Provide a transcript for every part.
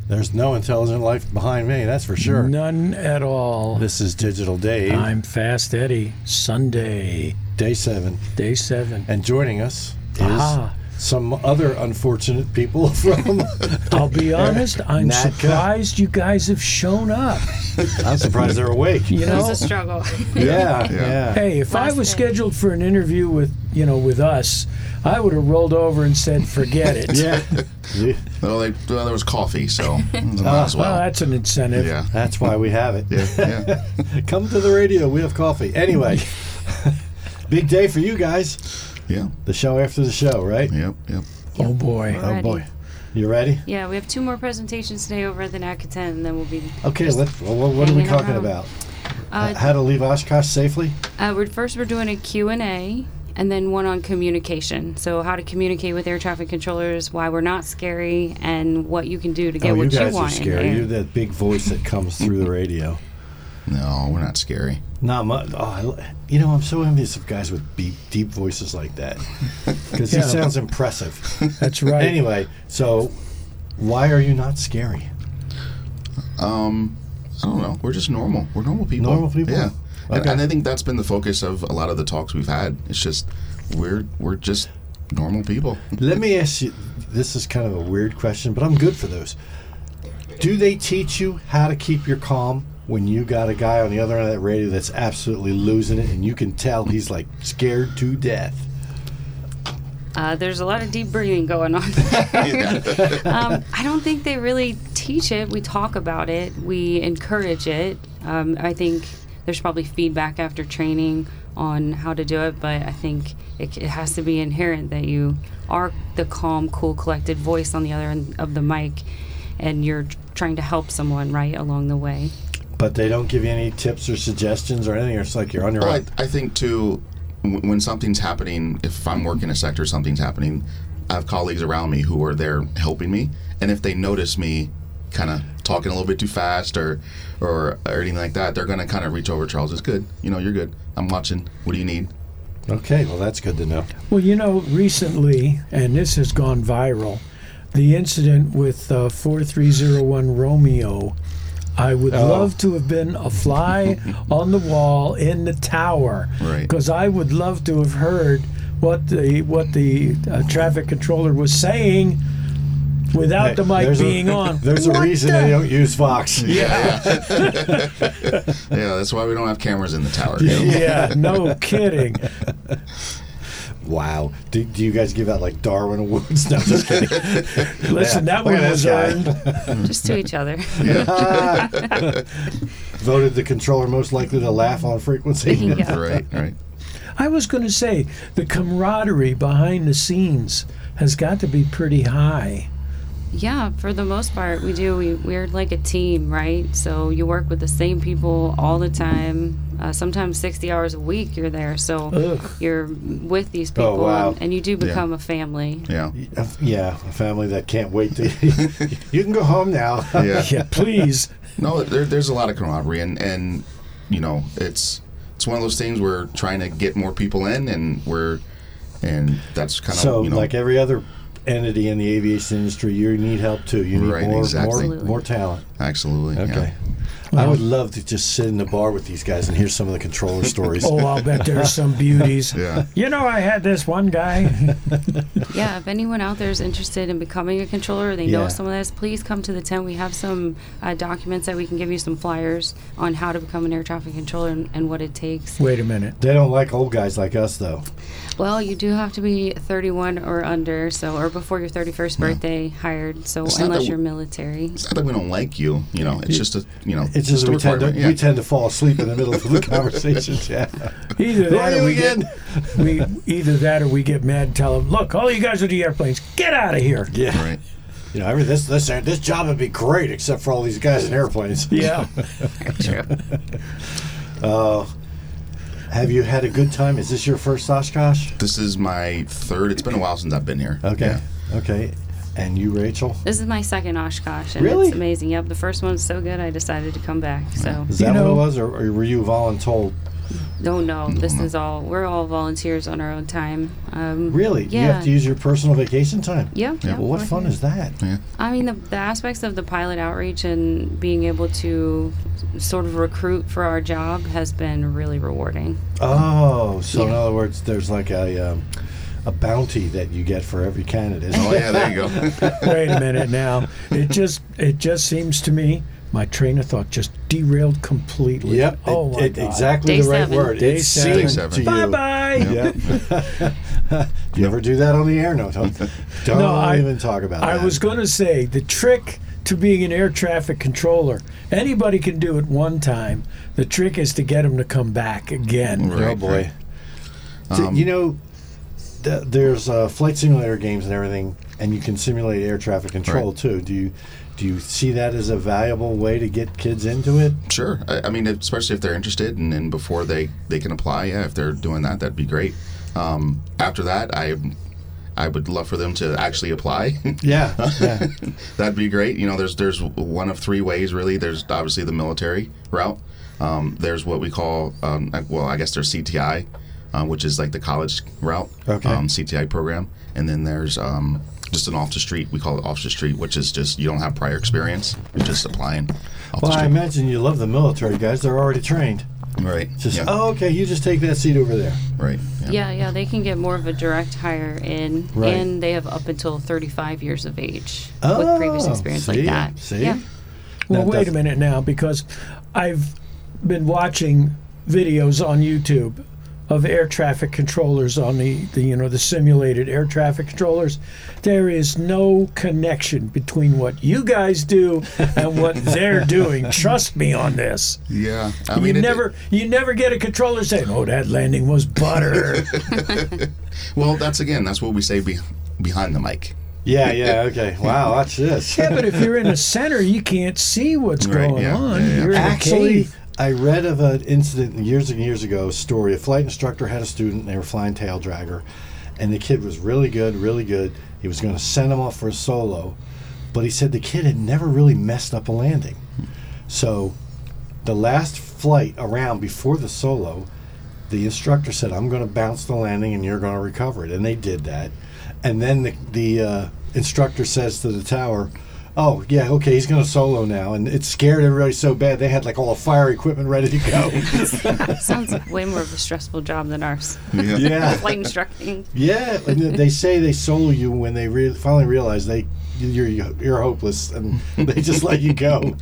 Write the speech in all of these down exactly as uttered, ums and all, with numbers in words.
There's no intelligent life behind me, that's for sure. None at all. This is Digital Dave. I'm Fast Eddie. Sunday. Day seven. Day seven. And joining us is Ah. some other unfortunate people from... I'll be honest, I'm Natka. surprised you guys have shown up. I'm surprised they're awake. You know? It's a struggle. Yeah, yeah. Yeah. Hey, if I Last was day. scheduled for an interview with, you know, with us, I would have rolled over and said, forget it. Yeah. Yeah. Well, they, well, there was coffee, so might as Well, well. that's an incentive. Yeah. That's why we have it. Yeah, yeah. Come to the radio. We have coffee. Anyway, big day for you guys. Yeah. The show after the show, right? Yep, yep. Oh, boy. Oh, Ready. boy. You ready? Yeah, we have two more presentations today over at the N A C A ten, and then we'll be. Okay, let's, well, what, what are we Hanging talking around. about? Uh, How to leave Oshkosh safely? uh, we're, first, we're doing a Q and A, and then one on communication. So, how to communicate with air traffic controllers, why we're not scary, and what you can do to get Oh, you what you, guys are want. in scary. there. You're that big voice that comes through the radio. No, we're not scary. Not much. Oh, I lo- you know, I'm so envious of guys with deep, deep voices like that because Yeah. he sounds impressive. That's right. Anyway, so why are you not scary? Um, I don't know. We're just normal. We're normal people. Normal people? Yeah. And, Okay. and I think that's been the focus of a lot of the talks we've had. It's just we're we're just normal people. Let me ask you. This is kind of a weird question, but I'm good for those. Do they teach you how to keep your calm when you got a guy on the other end of that radio that's absolutely losing it, and you can tell he's like scared to death? Uh, there's a lot of deep breathing going on. um, I don't think they really teach it. We talk about it. We encourage it. Um, I think there's probably feedback after training on how to do it, but I think it, it has to be inherent that you are the calm, cool, collected voice on the other end of the mic, and you're tr- trying to help someone right along the way. But they don't give you any tips or suggestions or anything. Or it's like you're on your Well, own. I, I think too, w- when something's happening, if I'm working a sector, something's happening, I have colleagues around me who are there helping me, and if they notice me kind of talking a little bit too fast or, or or anything like that, they're going to kind of reach over. Charles, it's good. You know, you're good. I'm watching. What do you need? Okay, well that's good to know. Well, you know, recently, and this has gone viral, the incident with uh, four three zero one Romeo. I would Oh. love to have been a fly on the wall in the tower, Right. because I would love to have heard what the what the uh, traffic controller was saying without Hey, the mic there's a- being on. There's a What reason the- they don't use Fox. Yeah, Yeah, that's why we don't have cameras in the tower. you know? yeah, no kidding. Wow. Do, do you guys give out like Darwin Awards? No, just kidding. Listen, Yeah, that look one at was this earned. Just to each other. Voted the controller most likely to laugh on frequency. Yeah. Right, right. I was going to say the camaraderie behind the scenes has got to be pretty high. Yeah, for the most part, we do. We, we're like a team, right? So you work with the same people all the time. Uh, sometimes sixty hours a week you're there. So Ugh. you're with these people, Oh, wow. and, and you do become a family. Yeah. Yeah, a family that can't wait to. You can go home now. Yeah. Yeah, please. No, there, there's a lot of camaraderie, and, and you know, it's it's one of those things we're trying to get more people in, and we're and that's kind of So, you know, like every other entity in the aviation industry, you need help too. You need Right, more, exactly. more, more talent. absolutely. Okay. Yeah. I would love to just sit in the bar with these guys and hear some of the controller stories. Oh, I'll bet there's some beauties. Yeah. You know, I had this one guy. Yeah, if anyone out there is interested in becoming a controller, or they Yeah. know some of this, please come to the tent. We have some uh, documents that we can give you, some flyers on how to become an air traffic controller and, and what it takes. Wait a minute. They don't like old guys like us, though. Well, you do have to be thirty-one or under, so or before your thirty-first birthday hired. So It's not unless that you're we- military. It's not that we don't like you, you know. It's just a you know. It's just a we tend, to, requirement, yeah. we tend to fall asleep in the middle of the conversations. Yeah. Either Who are that, or you we again? get we either that, or we get mad and tell them, "Look, all you guys with the airplanes, get out of here." Yeah. Right. You know, every, this this this job would be great except for all these guys in airplanes. Yeah. True. Uh, have you had a good time? Is this your first Oshkosh? This is my third. It's been a while since I've been here. Okay. Yeah. Okay. And you, Rachel? This is my second Oshkosh, and Really? it's amazing. Yep, the first one's so good, I decided to come back. So Is You that know- what it was, or, or were you voluntold? No, no, this no. is all, we're all volunteers on our own time. Um, Really? Yeah. You have to use your personal vacation time? Yeah. yeah Well, what we're fun here. is that? Yeah. I mean, the, the aspects of the pilot outreach and being able to sort of recruit for our job has been really rewarding. Oh, so in Yeah. other words, there's like a um, a bounty that you get for every candidate. Oh yeah, there you go. Wait a minute now. It just it just seems to me my train of thought just derailed completely. Yep. Oh it, my it- God. exactly Day the right seven. word. Day It seven. seemed Day seven. to you. Bye bye. Yep. Do you ever do that on the air? No, don't, don't No, I- even talk about I that. was going to say the trick to being an air traffic controller, anybody can do it one time. The trick is to get them to come back again. Right. Oh boy. right. D- Um, you know, th- there's uh, flight simulator games and everything, and you can simulate air traffic control Right. too. Do you do you see that as a valuable way to get kids into it? Sure. I, I mean, especially if they're interested, and, and before they, they can apply, yeah, if they're doing that, that'd be great. Um, after that, I I would love for them to actually apply. Yeah. Yeah. That'd be great. You know, there's there's one of three ways really. There's obviously the military route. Um, there's what we call, um, well, I guess there's C T I, uh, which is like the college route, Okay. um, C T I program, and then there's um, just an off the street. We call it off the street, which is just you don't have prior experience. You're just applying off Well, the I street. imagine you love the military guys. They're already trained. Right. Just yeah. oh, okay. You just take that seat over there. Right. Yeah. Yeah, yeah, they can get more of a direct hire in, Right. and they have up until thirty-five years of age Oh, with previous experience see, like that. see? Yeah. Well, Now, wait does- a minute now, because I've been watching videos on YouTube of air traffic controllers on the, the you know the simulated air traffic controllers. There is no connection between what you guys do and what they're doing. Trust me on this. Yeah. I you mean, it- never you never get a controller saying, "Oh, that landing was butter." Well, that's again, that's what we say be, behind the mic. Yeah. Yeah. Okay. Wow. Watch this. Yeah, but if you're in a center, you can't see what's Right, going yeah, on. yeah, yeah. You're in a Actually, cave. I read of an incident years and years ago. A story. A flight instructor had a student. They were flying tail dragger, and the kid was really good, really good. He was going to send him off for a solo, but he said the kid had never really messed up a landing. So, the last flight around before the solo, the instructor said, "I'm going to bounce the landing, and you're going to recover it." And they did that. And then the the uh, instructor says to the tower, "Oh yeah, okay, he's going to solo now," and it scared everybody so bad they had like all the fire equipment ready to go. Sounds like way more of a stressful job than ours. Yeah. Yeah, Flight instructing. yeah. And they say they solo you when they re- finally realize they you're you're hopeless, and they just let you go.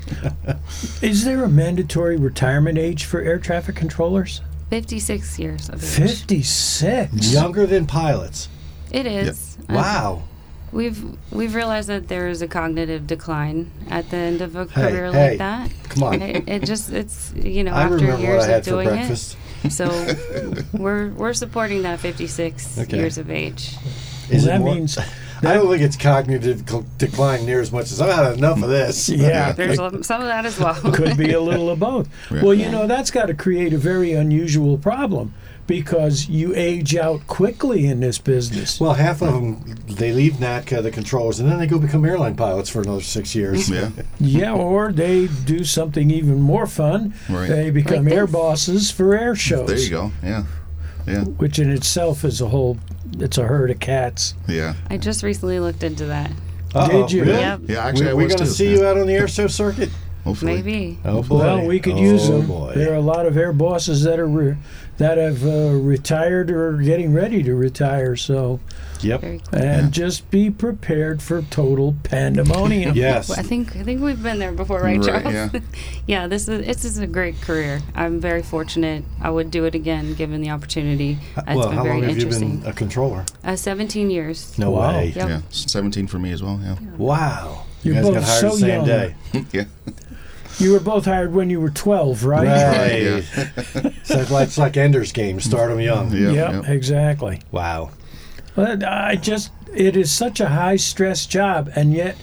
Is there a mandatory retirement age for air traffic controllers? fifty-six years of age. fifty-six. Younger than pilots. It is. Uh, Wow. We've we've realized that there is a cognitive decline at the end of a Hey, career hey, like that. come on. It, it just it's you know I after remember years what I had of for doing breakfast. it. So we're we're supporting that fifty-six Okay. years of age. Is Well, it that more- means I don't think it's cognitive cl- decline near as much as I've had enough of this. Yeah. There's a- some of that as well. could be a little of both. Right. Well, you know, that's got to create a very unusual problem because you age out quickly in this business. Well, half of them, they leave NATCA, the controllers, and then they go become airline pilots for another six years. Yeah. Yeah, or they do something even more fun. Right. They become Like air this. bosses for air shows. There you go. Yeah. Yeah. Which in itself is a whole, it's a herd of cats. Yeah. I just recently looked into that. Uh-oh, Did you? Really? Yep. Yeah. Actually, we, I we're was going to too. see yeah. you out on the air show circuit? Hopefully. Maybe. Oh, boy. Well, we could oh, use them. Boy. There are a lot of air bosses that are re- that have uh, retired or are getting ready to retire. So, Yep. Very cool. and Yeah. just be prepared for total pandemonium. Yes. Well, I think I think we've been there before, right, Right, Charles? yeah. Yeah, this is this is a great career. I'm very fortunate. I would do it again given the opportunity. It's well, been how very long have you interesting. been a controller? Uh, seventeen years. No Wow. way. Yep. Yeah. seventeen for me as well. Yeah. Wow. You're you guys both got hired so the same young. day. yeah. You were both hired when you were twelve, right? Right. so it's, like, it's like Ender's Game. Start them young. Yeah. Yep, yeah. exactly. Wow. But I just, it is such a high stress job, and yet,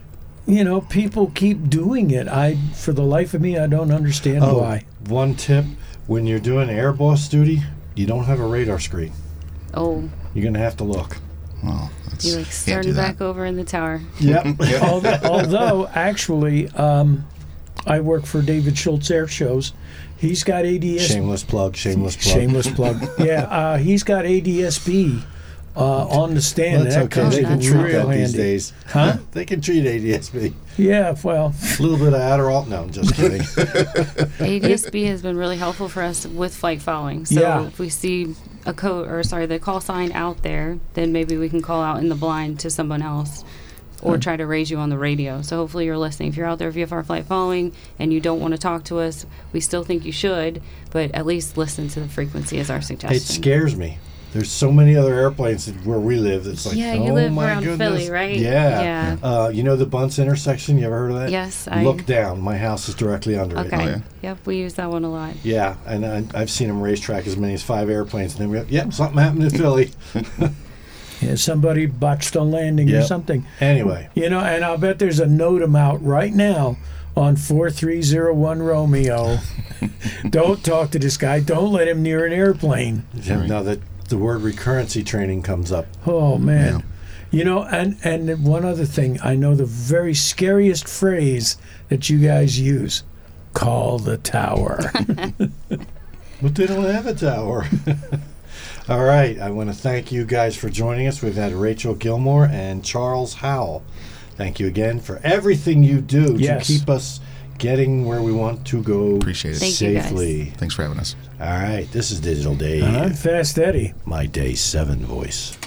you know, people keep doing it. I, for the life of me, I don't understand Oh, why. one tip. When you're doing air boss duty, you don't have a radar screen. Oh, You're going to have to look. Oh, that's, you like can't do starting that. back over in the tower. Yep. although, although, actually, um, I work for David Schultz Air Shows. He's got A D S B. Shameless plug, shameless plug. Shameless plug. Yeah, uh, he's got A D S B uh, on the stand. Well, that's and that okay. comes They in can treat real that these handy. days. Huh? They can treat A D S B. Yeah, well, A little bit of Adderall. No, I'm just kidding. A D S B has been really helpful for us with flight following. So Yeah. if we see a code, or sorry, the call sign out there, then maybe we can call out in the blind to someone else, or try to raise you on the radio. So hopefully you're listening. If you're out there V F R flight following and you don't want to talk to us, we still think you should, but at least listen to the frequency is our suggestion. It scares me. There's so many other airplanes where we live. It's like, Yeah, you oh live my around goodness. Philly, right? Yeah. Yeah. Uh, you know the Bunce intersection? You ever heard of that? Yes, I- Look down. My house is directly under it. Okay. Oh, yeah. Yep, we use that one a lot. Yeah, and I, I've seen them racetrack as many as five airplanes, and then we go, yep, something happened in Philly. yeah, somebody botched a landing or Yep. something. Anyway, You know, and I'll bet there's a NOTAM out right now on four three zero one Romeo. Don't talk to this guy. Don't let him near an airplane. Right. now that the word recurrency training comes up, Oh, man. Yeah. You know, and, and one other thing. I know the very scariest phrase that you guys use. Call the tower. but they don't have a tower. All right, I want to thank you guys for joining us. We've had Rachel Gilmore and Charles Howell. Thank you again for everything you do Yes. to keep us getting where we want to go Appreciate it. Thank you, guys. safely. Thanks for having us. All right, this is Digital Dave, I'm Fast Eddie. my day seven voice.